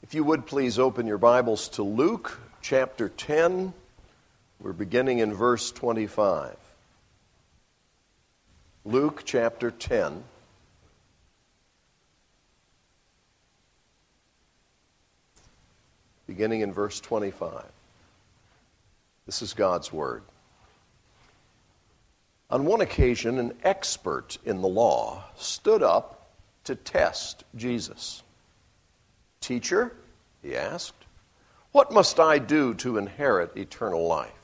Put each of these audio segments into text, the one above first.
If you would please open your Bibles to Luke chapter 10. We're beginning in verse 25. Luke chapter 10. Beginning in verse 25. This is God's Word. On one occasion, an expert in the law stood up to test Jesus. "Teacher," he asked, "what must I do to inherit eternal life?"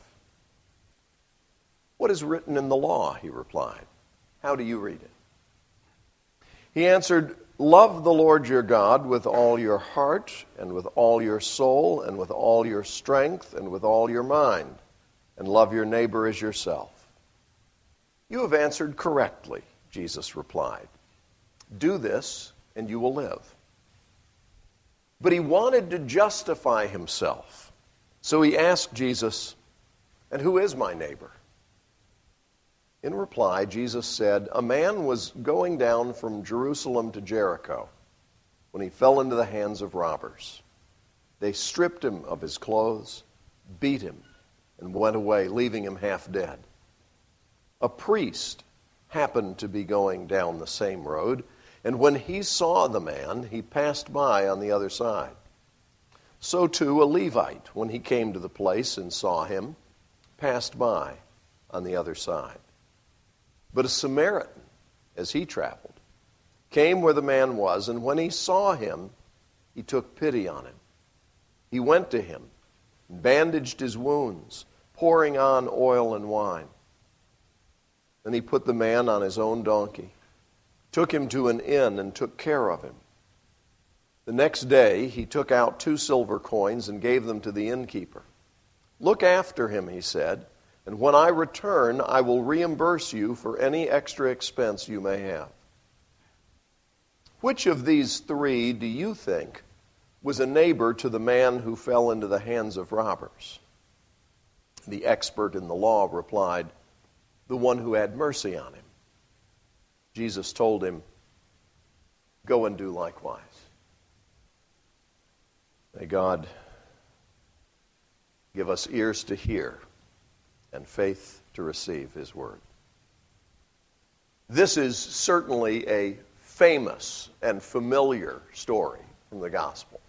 "What is written in the law?" he replied. "How do you read it?" He answered, "Love the Lord your God with all your heart, and with all your soul, and with all your strength, and with all your mind, and love your neighbor as yourself." "You have answered correctly," Jesus replied. "Do this, and you will live." But he wanted to justify himself. So he asked Jesus, "And who is my neighbor?" In reply, Jesus said, "A man was going down from Jerusalem to Jericho when he fell into the hands of robbers. They stripped him of his clothes, beat him, and went away, leaving him half dead. A priest happened to be going down the same road, and when he saw the man, he passed by on the other side. So too a Levite, when he came to the place and saw him, passed by on the other side. But a Samaritan, as he traveled, came where the man was, and when he saw him, he took pity on him. He went to him, and bandaged his wounds, pouring on oil and wine. Then he put the man on his own donkey, took him to an inn, and took care of him. The next day he took out 2 silver coins and gave them to the innkeeper. "Look after him," he said, "and when I return, I will reimburse you for any extra expense you may have." Which of these 3 do you think was a neighbor to the man who fell into the hands of robbers?" The expert in the law replied, "The one who had mercy on him." Jesus told him, "Go and do likewise." May God give us ears to hear and faith to receive His word. This is certainly a famous and familiar story from the gospel.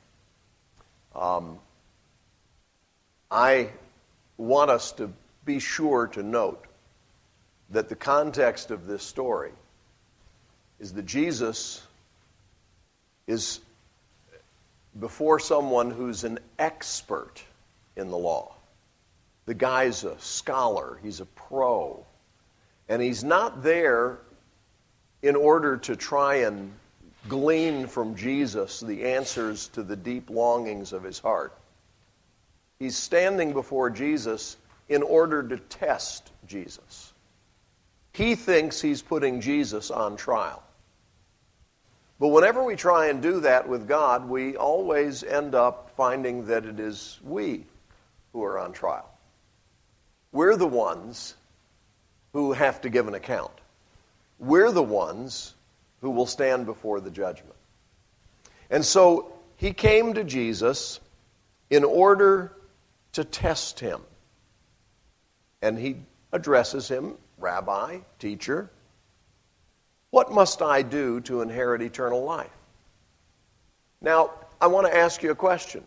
I want us to be sure to note that the context of this story is that Jesus is before someone who's an expert in the law. The guy's a scholar, he's a pro, and he's not there in order to try and glean from Jesus the answers to the deep longings of his heart. He's standing before Jesus in order to test Jesus. He thinks he's putting Jesus on trial. But whenever we try and do that with God, we always end up finding that it is we who are on trial. We're the ones who have to give an account. We're the ones who will stand before the judgment. And so he came to Jesus in order to test him. And he addresses him, "Rabbi, teacher, what must I do to inherit eternal life?" Now, I want to ask you a question.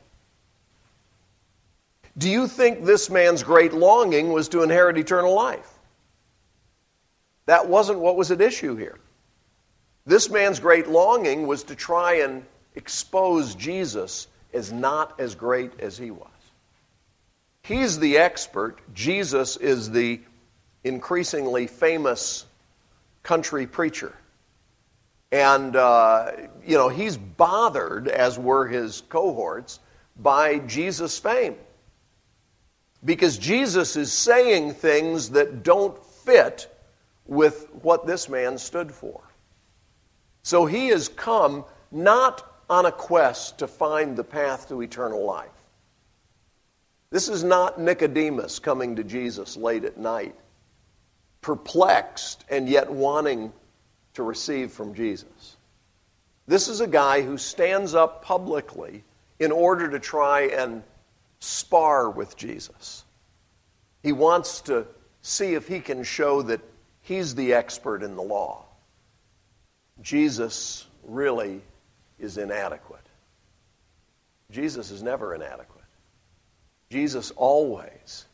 Do you think this man's great longing was to inherit eternal life? That wasn't what was at issue here. This man's great longing was to try and expose Jesus as not as great as he was. He's the expert. Jesus is the increasingly famous country preacher. And, he's bothered, as were his cohorts, by Jesus' fame. Because Jesus is saying things that don't fit with what this man stood for. So he has come not on a quest to find the path to eternal life. This is not Nicodemus coming to Jesus late at night, perplexed and yet wanting to receive from Jesus. This is a guy who stands up publicly in order to try and spar with Jesus. He wants to see if he can show that he's the expert in the law. Jesus really is inadequate. Jesus is never inadequate. Jesus always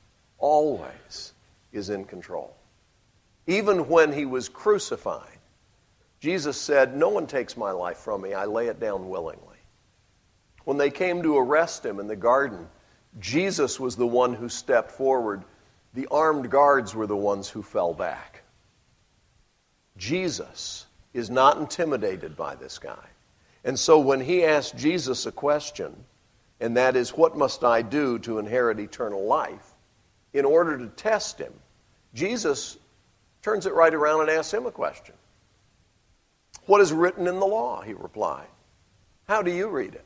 is in control. Even when he was crucified, Jesus said, "No one takes my life from me. I lay it down willingly." When they came to arrest him in the garden, Jesus was the one who stepped forward. The armed guards were the ones who fell back. Jesus is not intimidated by this guy. And so when he asked Jesus a question, and that is, "What must I do to inherit eternal life?" in order to test him, Jesus turns it right around and asks him a question. "What is written in the law?" he replied. "How do you read it?"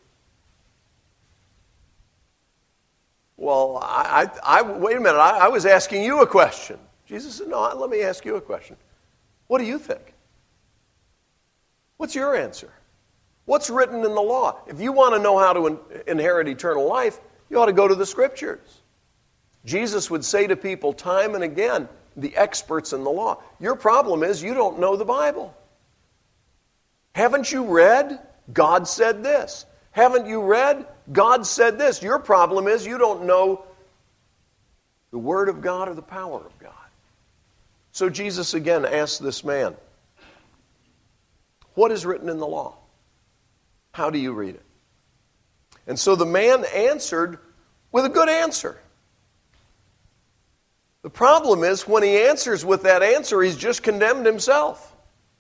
"Well, wait a minute, I was asking you a question." Jesus said, "No, let me ask you a question. What do you think? What's your answer? What's written in the law? If you want to know how to inherit eternal life, you ought to go to the Scriptures." Jesus would say to people time and again, the experts in the law, "Your problem is you don't know the Bible. Haven't you read? God said this. Haven't you read? God said this. Your problem is you don't know the Word of God or the power of God." So Jesus again asked this man, "What is written in the law? How do you read it?" And so the man answered with a good answer. The problem is when he answers with that answer, he's just condemned himself.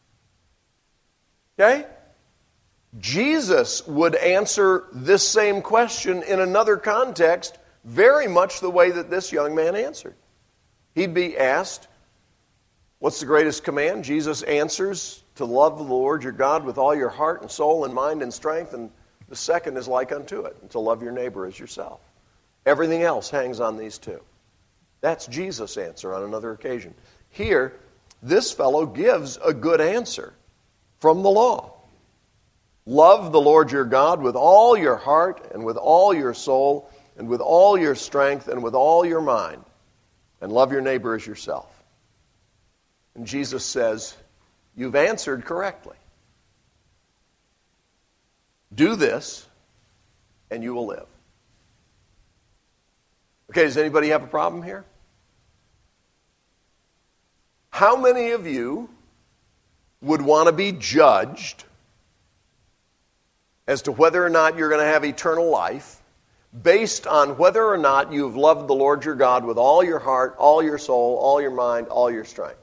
Okay? Jesus would answer this same question in another context very much the way that this young man answered. He'd be asked, "What's the greatest command?" Jesus answers, "To love the Lord your God with all your heart and soul and mind and strength, and the second is like unto it, and to love your neighbor as yourself." Everything else hangs on these two. That's Jesus' answer on another occasion. Here, this fellow gives a good answer from the law. Love the Lord your God with all your heart and with all your soul and with all your strength and with all your mind, and love your neighbor as yourself. And Jesus says, "You've answered correctly. Do this, and you will live." Okay, does anybody have a problem here? How many of you would want to be judged as to whether or not you're going to have eternal life based on whether or not you've loved the Lord your God with all your heart, all your soul, all your mind, all your strength,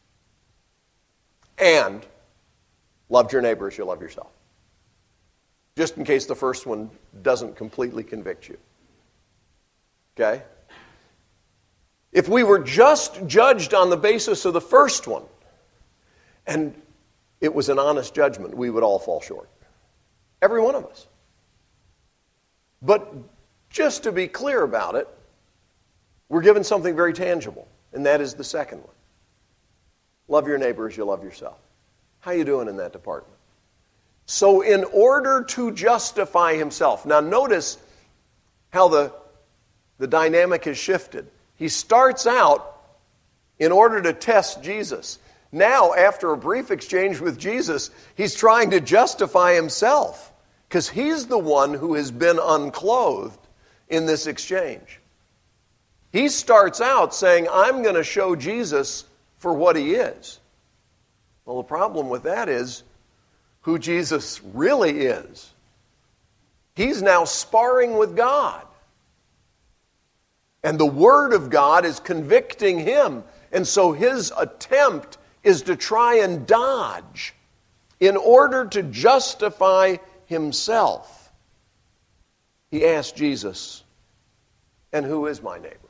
and loved your neighbor as you love yourself? Just in case the first one doesn't completely convict you. Okay? If we were just judged on the basis of the first one, and it was an honest judgment, we would all fall short. Every one of us. But just to be clear about it, we're given something very tangible, and that is the second one. Love your neighbor as you love yourself. How you doing in that department? So in order to justify himself, now notice how the dynamic has shifted. He starts out in order to test Jesus. Now, after a brief exchange with Jesus, he's trying to justify himself because he's the one who has been unclothed in this exchange. He starts out saying, "I'm going to show Jesus for what he is." Well, the problem with that is who Jesus really is. He's now sparring with God. And the Word of God is convicting him. And so his attempt is to try and dodge in order to justify himself. He asked Jesus, "And who is my neighbor?"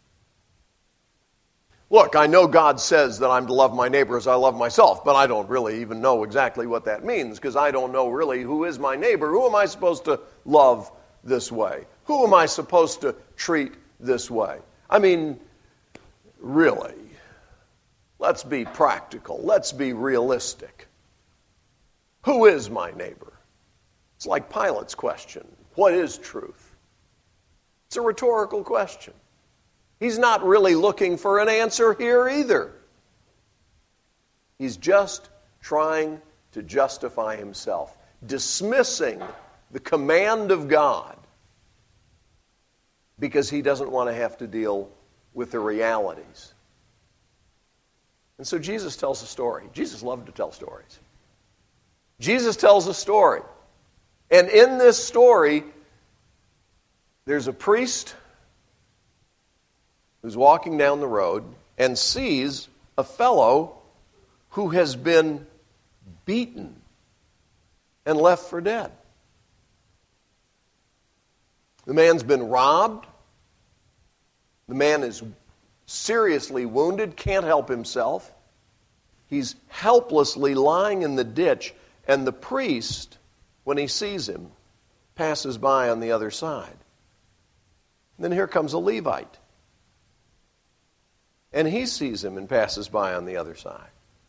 Look, I know God says that I'm to love my neighbor as I love myself, but I don't really even know exactly what that means because I don't know really who is my neighbor. Who am I supposed to love this way? Who am I supposed to treat this way? I mean, really, let's be practical. Let's be realistic. Who is my neighbor? It's like Pilate's question. What is truth? It's a rhetorical question. He's not really looking for an answer here either. He's just trying to justify himself, dismissing the command of God because he doesn't want to have to deal with the realities. And so Jesus tells a story. Jesus loved to tell stories. Jesus tells a story. And in this story, there's a priest who's walking down the road and sees a fellow who has been beaten and left for dead. The man's been robbed. The man is seriously wounded, can't help himself. He's helplessly lying in the ditch, and the priest, when he sees him, passes by on the other side. Then here comes a Levite. And he sees him and passes by on the other side.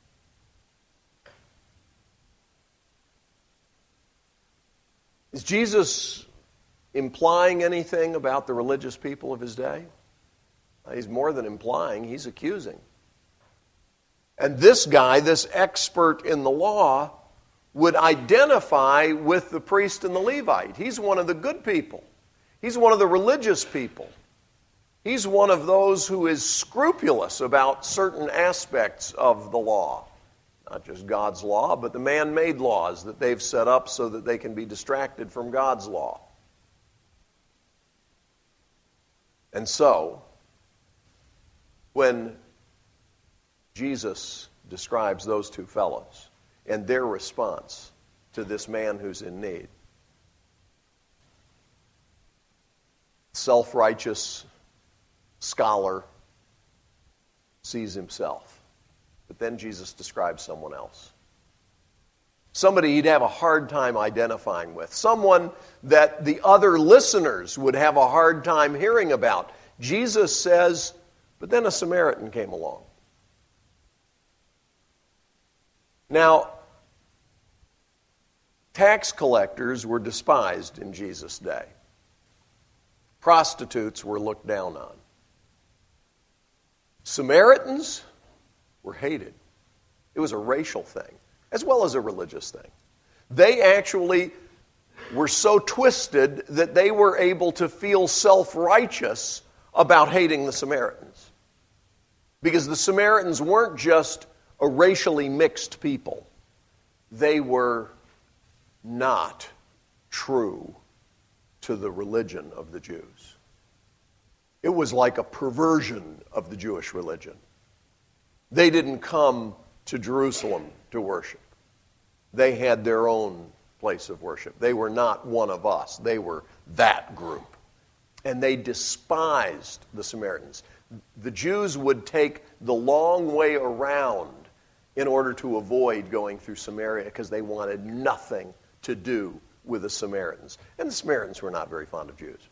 Is Jesus implying anything about the religious people of his day? He's more than implying, he's accusing. And this guy, this expert in the law, would identify with the priest and the Levite. He's one of the good people. He's one of the religious people. He's one of those who is scrupulous about certain aspects of the law. Not just God's law, but the man-made laws that they've set up so that they can be distracted from God's law. And so, when Jesus describes those two fellows and their response to this man who's in need, self-righteous scholar sees himself. But then Jesus describes someone else. Somebody he'd have a hard time identifying with. Someone that the other listeners would have a hard time hearing about. Jesus says, but then a Samaritan came along. Now, tax collectors were despised in Jesus' day. Prostitutes were looked down on. Samaritans were hated. It was a racial thing, as well as a religious thing. They actually were so twisted that they were able to feel self-righteous about hating the Samaritans. Because the Samaritans weren't just a racially mixed people. They were not true to the religion of the Jews. It was like a perversion of the Jewish religion. They didn't come to Jerusalem to worship. They had their own place of worship. They were not one of us. They were that group. And they despised the Samaritans. The Jews would take the long way around in order to avoid going through Samaria because they wanted nothing to do with the Samaritans. And the Samaritans were not very fond of Jews.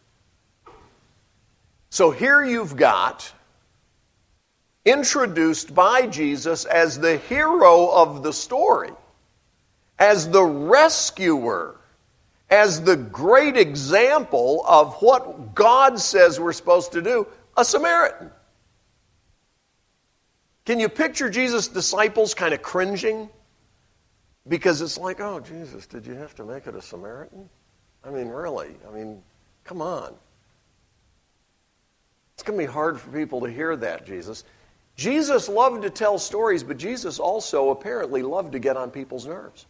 So here you've got, introduced by Jesus as the hero of the story, as the rescuer, as the great example of what God says we're supposed to do, a Samaritan. Can you picture Jesus' disciples kind of cringing? Because it's like, oh, Jesus, did you have to make it a Samaritan? I mean, really? I mean, come on. It's going to be hard for people to hear that, Jesus. Jesus loved to tell stories, but Jesus also apparently loved to get on people's nerves.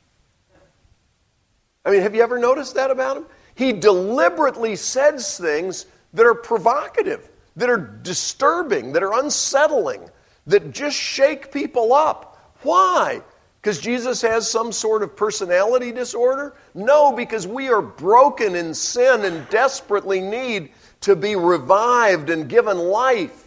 I mean, have you ever noticed that about him? He deliberately says things that are provocative, that are disturbing, that are unsettling, that just shake people up. Why? Because Jesus has some sort of personality disorder? No, because we are broken in sin and desperately need to be revived and given life.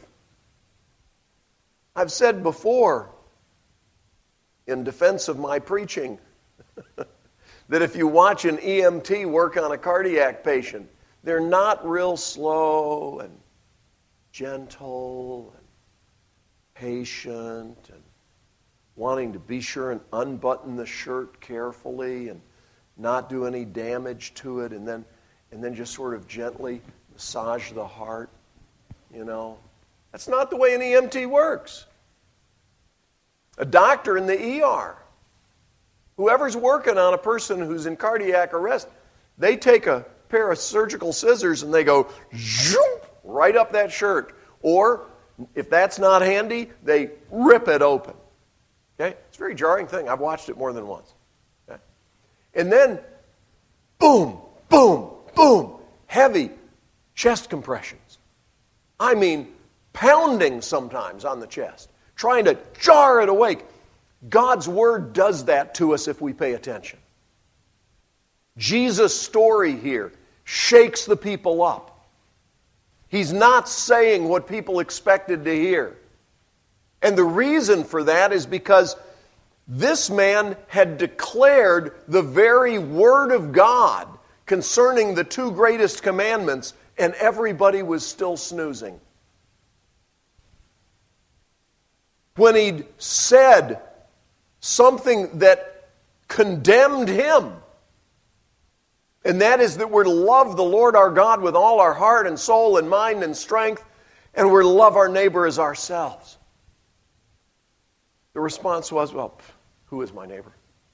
I've said before, in defense of my preaching, that if you watch an EMT work on a cardiac patient, they're not real slow and gentle and patient and wanting to be sure and unbutton the shirt carefully and not do any damage to it. And then and then just sort of gently massage the heart, you know. That's not the way an EMT works. A doctor in the ER, whoever's working on a person who's in cardiac arrest, they take a pair of surgical scissors and they go zoom, right up that shirt. Or, if that's not handy, they rip it open. Okay? It's a very jarring thing. I've watched it more than once. Okay? And then, boom, boom, boom, heavy chest compressions. I mean, pounding sometimes on the chest, trying to jar it awake. God's Word does that to us if we pay attention. Jesus' story here shakes the people up. He's not saying what people expected to hear. And the reason for that is because this man had declared the very Word of God concerning the two greatest commandments, and everybody was still snoozing. When he'd said something that condemned him, and that is that we're to love the Lord our God with all our heart and soul and mind and strength, and we're to love our neighbor as ourselves. The response was, well, who is my neighbor?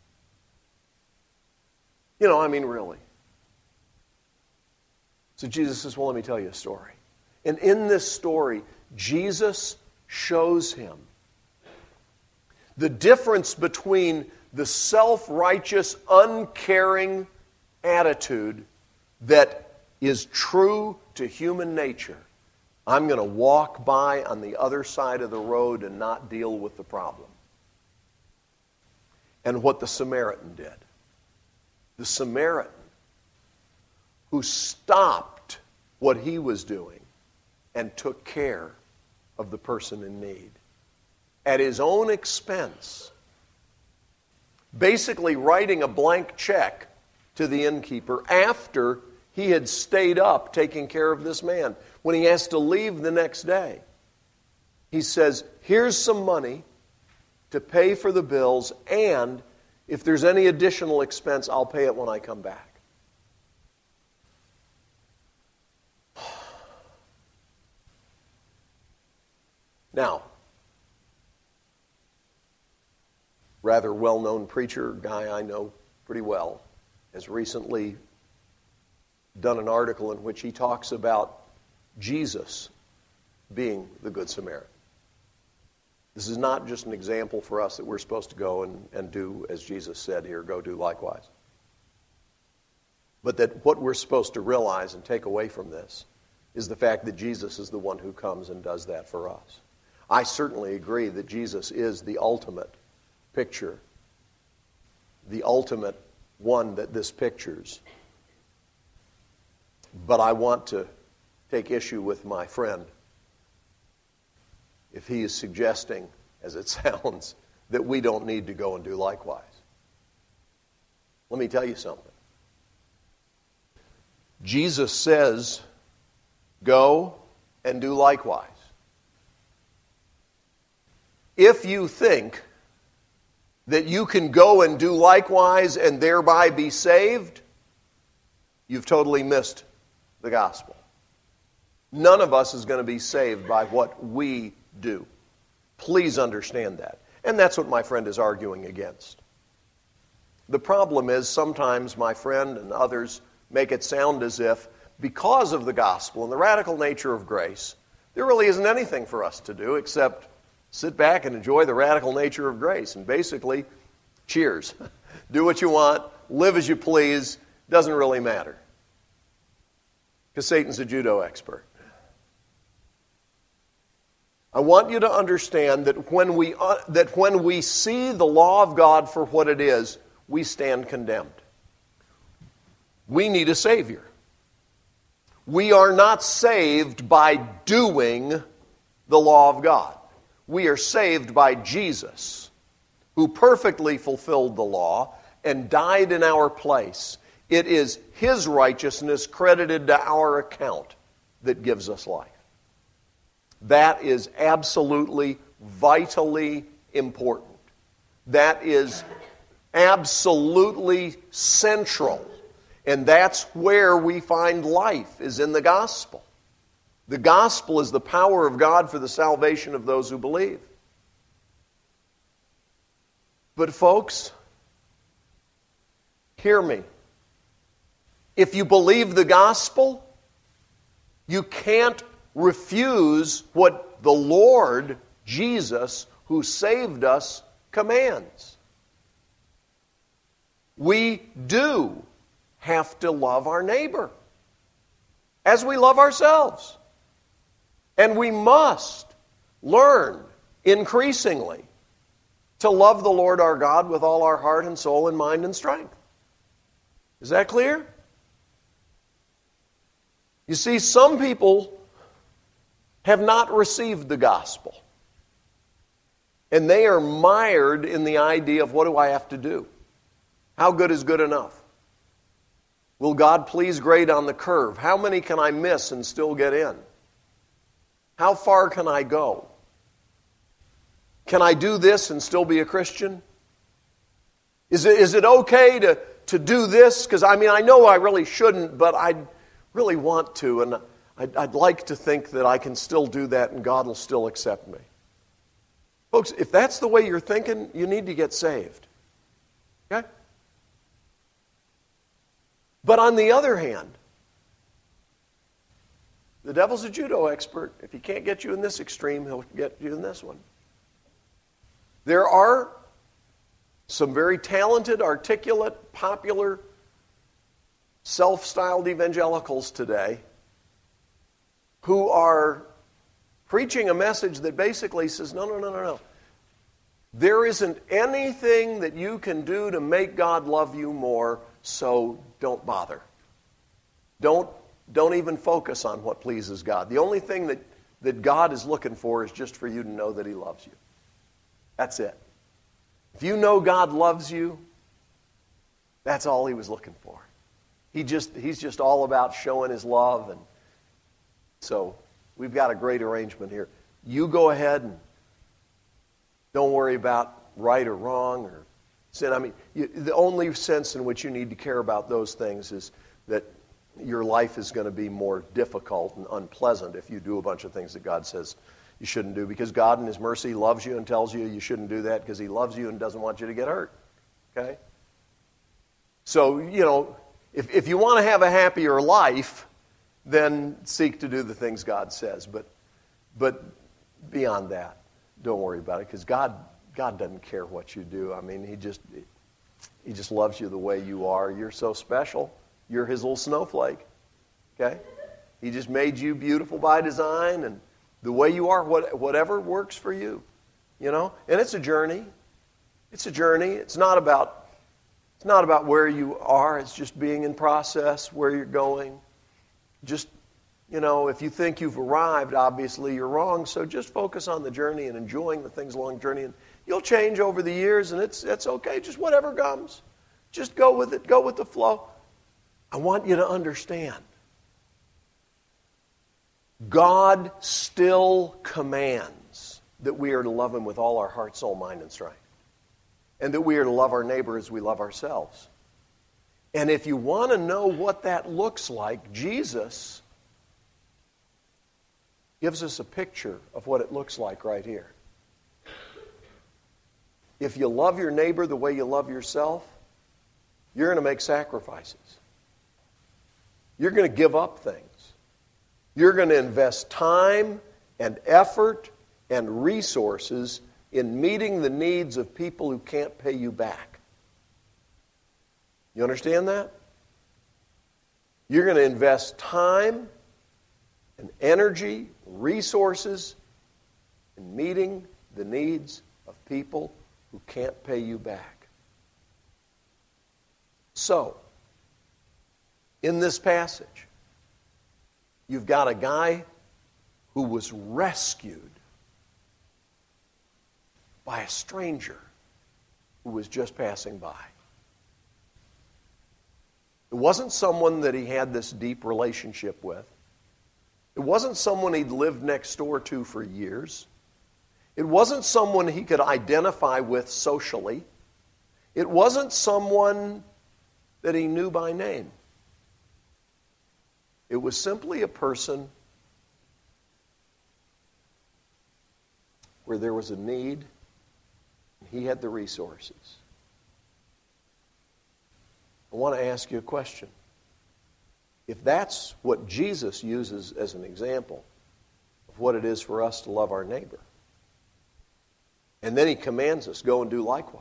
You know, I mean, really. So Jesus says, well, let me tell you a story. And in this story, Jesus shows him the difference between the self-righteous, uncaring attitude that is true to human nature. I'm going to walk by on the other side of the road and not deal with the problem. And what the Samaritan did. The Samaritan who stopped what he was doing and took care of the person in need. At his own expense. Basically writing a blank check to the innkeeper after he had stayed up taking care of this man. When he has to leave the next day, he says, here's some money to pay for the bills, and if there's any additional expense, I'll pay it when I come back. Now, rather well-known preacher, guy I know pretty well, has recently done an article in which he talks about Jesus being the Good Samaritan. This is not just an example for us that we're supposed to go and do, as Jesus said here, go do likewise. But that what we're supposed to realize and take away from this is the fact that Jesus is the one who comes and does that for us. I certainly agree that Jesus is the ultimate picture, the ultimate one that this pictures. But I want to take issue with my friend if he is suggesting, as it sounds, that we don't need to go and do likewise. Let me tell you something. Jesus says, go and do likewise. If you think that you can go and do likewise and thereby be saved, you've totally missed the gospel. None of us is going to be saved by what we do. Please understand that. And that's what my friend is arguing against. The problem is sometimes my friend and others make it sound as if because of the gospel and the radical nature of grace, there really isn't anything for us to do except sit back and enjoy the radical nature of grace. And basically, cheers. Do what you want, live as you please, doesn't really matter. Because Satan's a judo expert. I want you to understand that when we see the law of God for what it is, we stand condemned. We need a Savior. We are not saved by doing the law of God. We are saved by Jesus, who perfectly fulfilled the law and died in our place. It is His righteousness credited to our account that gives us life. That is absolutely, vitally important. That is absolutely central. And that's where we find life, is in the gospel. The gospel is the power of God for the salvation of those who believe. But folks, hear me. If you believe the gospel, you can't refuse what the Lord Jesus, who saved us, commands. We do have to love our neighbor as we love ourselves. And we must learn increasingly to love the Lord our God with all our heart and soul and mind and strength. Is that clear? You see, some people have not received the gospel. And they are mired in the idea of, what do I have to do? How good is good enough? Will God please grade on the curve? How many can I miss and still get in? How far can I go? Can I do this and still be a Christian? Is it okay to do this? Because I know I really shouldn't, but I really want to, and I'd like to think that I can still do that and God will still accept me. Folks, if that's the way you're thinking, you need to get saved. Okay? But on the other hand, the devil's a judo expert. If he can't get you in this extreme, he'll get you in this one. There are some very talented, articulate, popular, self-styled evangelicals today who are preaching a message that basically says, no. There isn't anything that you can do to make God love you more, so don't bother. Don't even focus on what pleases God. The only thing that God is looking for is just for you to know that He loves you. That's it. If you know God loves you, that's all He was looking for. He's just all about showing His love. And so we've got a great arrangement here. You go ahead and don't worry about right or wrong or sin. The only sense in which you need to care about those things is that your life is going to be more difficult and unpleasant if you do a bunch of things that God says you shouldn't do, because God in His mercy loves you and tells you you shouldn't do that because He loves you and doesn't want you to get hurt. Okay? So, if you want to have a happier life, then seek to do the things God says. But beyond that, don't worry about it, because God doesn't care what you do. He just loves you the way you are. You're so special. You're His little snowflake. Okay? He just made you beautiful by design, and the way you are, whatever works for you. And it's a journey. It's a journey. It's not about where you are. It's just being in process, where you're going. Just, if you think you've arrived, obviously you're wrong. So just focus on the journey and enjoying the things along the journey. And you'll change over the years, and it's okay. Just whatever comes. Just go with it. Go with the flow. I want you to understand. God still commands that we are to love Him with all our heart, soul, mind, and strength. And that we are to love our neighbor as we love ourselves. And if you want to know what that looks like, Jesus gives us a picture of what it looks like right here. If you love your neighbor the way you love yourself, you're going to make sacrifices. You're going to give up things. You're going to invest time and effort and resources in meeting the needs of people who can't pay you back. You understand that? You're going to invest time and energy, resources in meeting the needs of people who can't pay you back. So, in this passage, you've got a guy who was rescued by a stranger who was just passing by. It wasn't someone that he had this deep relationship with. It wasn't someone he'd lived next door to for years. It wasn't someone he could identify with socially. It wasn't someone that he knew by name. It was simply a person where there was a need, and he had the resources. I want to ask you a question. If that's what Jesus uses as an example of what it is for us to love our neighbor, and then he commands us, go and do likewise,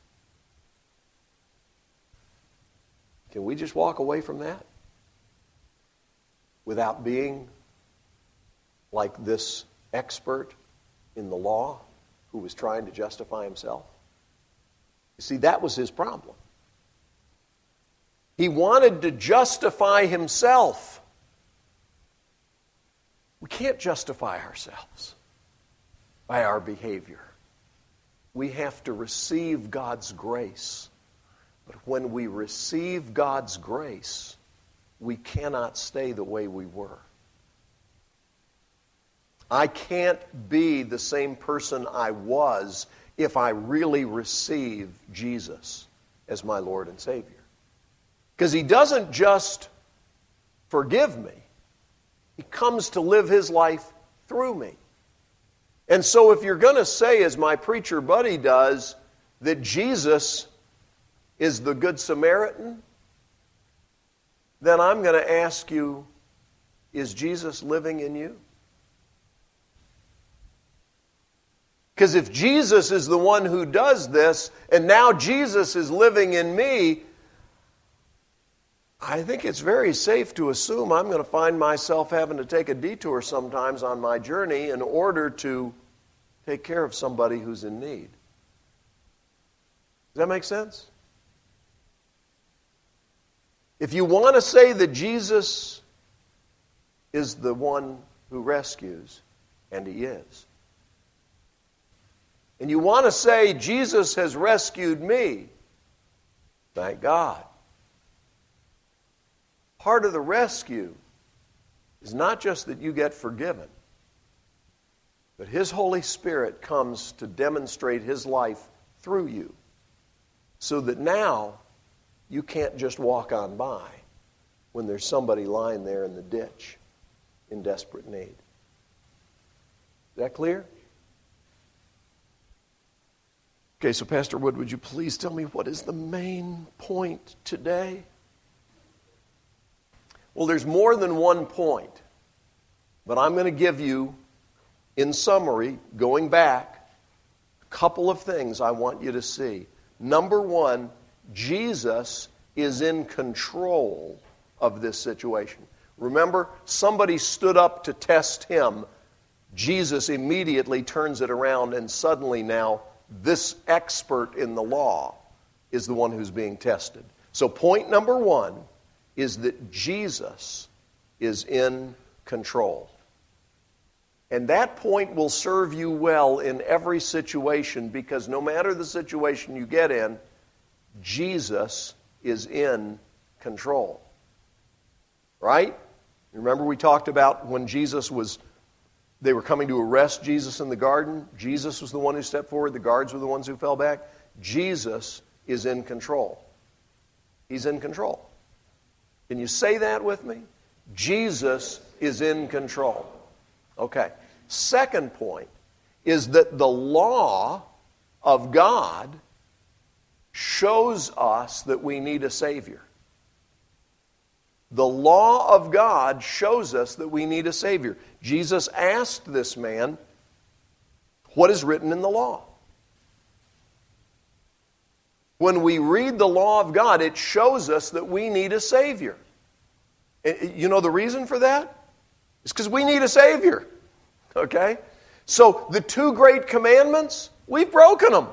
can we just walk away from that without being like this expert in the law who was trying to justify himself? You see, that was his problem. He wanted to justify himself. We can't justify ourselves by our behavior. We have to receive God's grace. But when we receive God's grace, we cannot stay the way we were. I can't be the same person I was if I really receive Jesus as my Lord and Savior. Because he doesn't just forgive me. He comes to live his life through me. And so if you're going to say, as my preacher buddy does, that Jesus is the Good Samaritan, then I'm going to ask you, is Jesus living in you? Because if Jesus is the one who does this, and now Jesus is living in me, I think it's very safe to assume I'm going to find myself having to take a detour sometimes on my journey in order to take care of somebody who's in need. Does that make sense? If you want to say that Jesus is the one who rescues, and he is, and you want to say Jesus has rescued me, thank God. Part of the rescue is not just that you get forgiven, but his Holy Spirit comes to demonstrate his life through you, so that now you can't just walk on by when there's somebody lying there in the ditch in desperate need. Is that clear? Okay, so Pastor Wood, would you please tell me what is the main point today? Well, there's more than one point, but I'm going to give you, in summary, going back, a couple of things I want you to see. Number one, Jesus is in control of this situation. Remember, somebody stood up to test him. Jesus immediately turns it around, and suddenly now this expert in the law is the one who's being tested. So point number one is that Jesus is in control. And that point will serve you well in every situation, because no matter the situation you get in, Jesus is in control. Right? Remember we talked about when they were coming to arrest Jesus in the garden. Jesus was the one who stepped forward. The guards were the ones who fell back. Jesus is in control. He's in control. Can you say that with me? Jesus is in control. Okay. Second point is that the law of God shows us that we need a Savior. The law of God shows us that we need a Savior. Jesus asked this man, what is written in the law? When we read the law of God, it shows us that we need a Savior. You know the reason for that? It's because we need a Savior. Okay? So the two great commandments, we've broken them.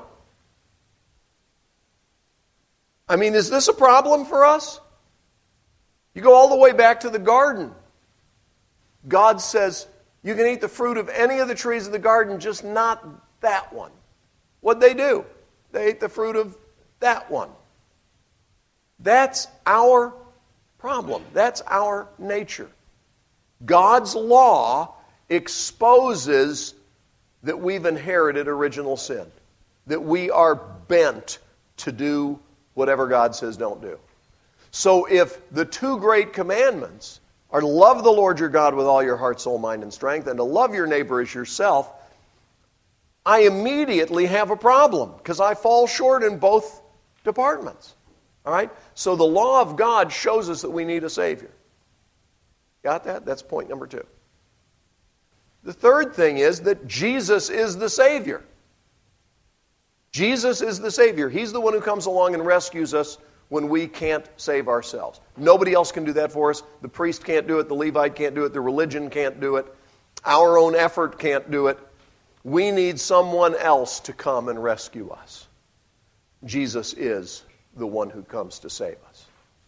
I mean, is this a problem for us? You go all the way back to the garden. God says, you can eat the fruit of any of the trees of the garden, just not that one. What'd they do? They ate the fruit of that one. That's our problem. That's our nature. God's law exposes that we've inherited original sin, that we are bent to do whatever God says don't do. So if the two great commandments are to love the Lord your God with all your heart, soul, mind, and strength, and to love your neighbor as yourself, I immediately have a problem because I fall short in both departments. All right? So the law of God shows us that we need a Savior. Got that? That's point number 2. The third thing is that Jesus is the Savior. Jesus is the Savior. He's the one who comes along and rescues us when we can't save ourselves. Nobody else can do that for us. The priest can't do it. The Levite can't do it. The religion can't do it. Our own effort can't do it. We need someone else to come and rescue us. Jesus is the one who comes to save us.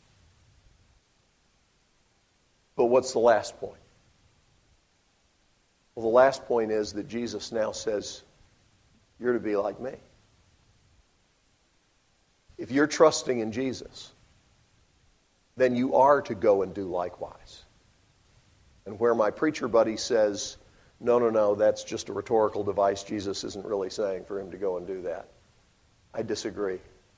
But what's the last point? Well, the last point is that Jesus now says, you're to be like me. If you're trusting in Jesus, then you are to go and do likewise. And where my preacher buddy says, no, that's just a rhetorical device, Jesus isn't really saying for him to go and do that, I disagree.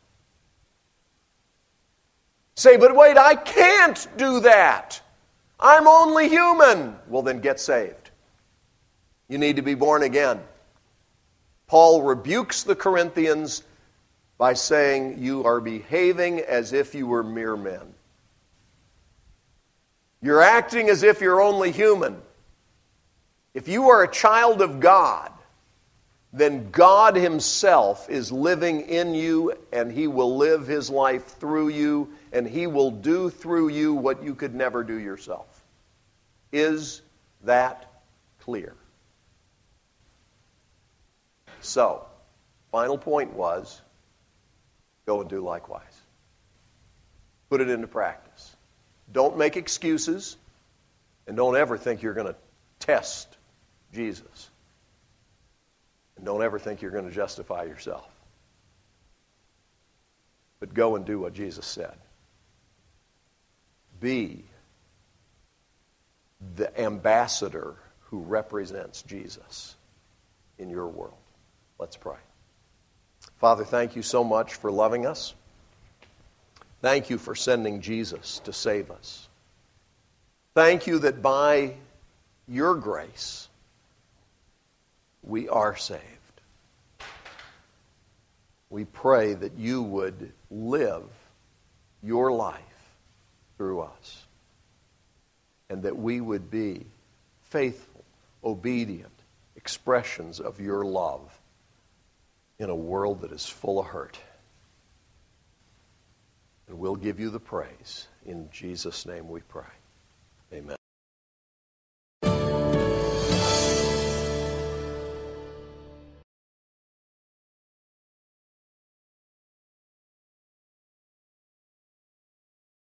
Say, but wait, I can't do that. I'm only human. Well, then get saved. You need to be born again. Paul rebukes the Corinthians by saying you are behaving as if you were mere men. You're acting as if you're only human. If you are a child of God, then God Himself is living in you, and He will live His life through you, and He will do through you what you could never do yourself. Is that clear? So, final point was, go and do likewise. Put it into practice. Don't make excuses, and don't ever think you're going to test Jesus. And don't ever think you're going to justify yourself. But go and do what Jesus said. Be the ambassador who represents Jesus in your world. Let's pray. Father, thank you so much for loving us. Thank you for sending Jesus to save us. Thank you that by your grace, we are saved. We pray that you would live your life through us, and that we would be faithful, obedient expressions of your love in a world that is full of hurt. And we'll give you the praise. In Jesus' name we pray. Amen.